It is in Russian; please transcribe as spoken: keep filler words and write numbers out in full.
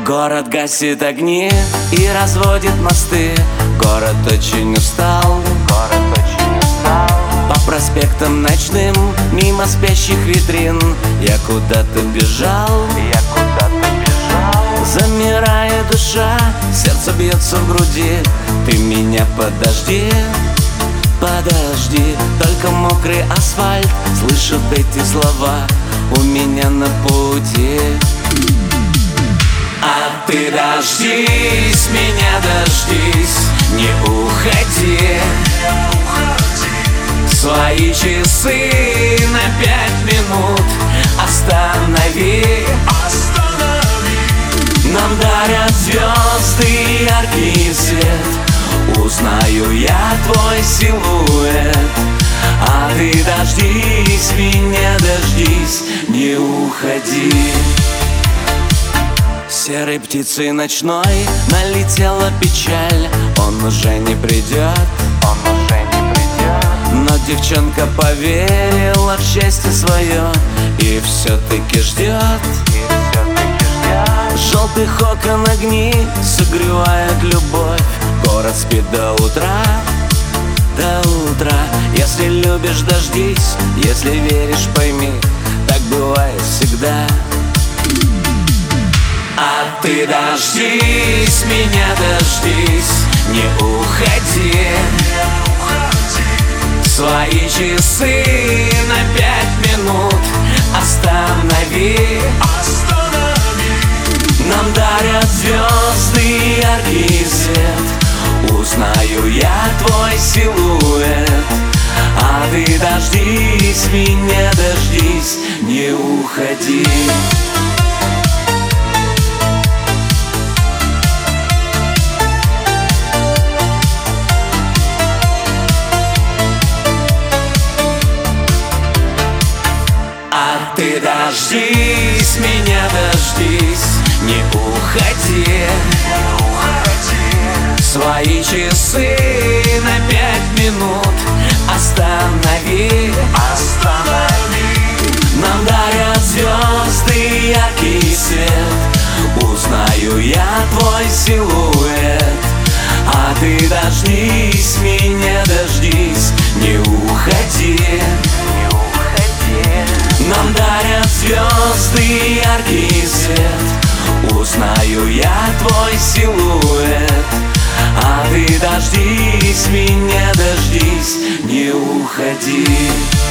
Город гасит огни и разводит мосты. Город очень устал, город очень устал. По проспектам ночным, мимо спящих витрин, я куда-то бежал, я куда-то бежал. Замирая душа, сердце бьется в груди. Ты меня подожди, подожди. Только мокрый асфальт слышит эти слова у меня на пути. А ты дождись, меня дождись, не уходи. Свои часы на пять минут останови. Нам дарят звезды яркий свет, узнаю я твой силуэт. А ты дождись, меня дождись, не уходи. Серой птицей ночной налетела печаль. Он уже не придет, он уже не придет. Но девчонка поверила в счастье свое и все-таки ждет, и все-таки ждет. Желтых окон огни согревает любовь. Город спит до утра, до утра. Если любишь, дождись, если веришь, пойми, так бывает всегда. А ты дождись, меня дождись, не уходи. Свои часы на пять минут останови. Нам дарят звезды яркий свет, узнаю я твой силуэт. А ты дождись, меня дождись, не уходи. А ты дождись, меня дождись, не уходи. Свои часы на пять минут останови. Нам дарят звезды яркий свет, узнаю я твой силуэт. А ты дождись, меня дождись, не уходи. Нам дарят звезды яркий свет, узнаю я твой силуэт. А ты дождись, меня дождись, не уходи.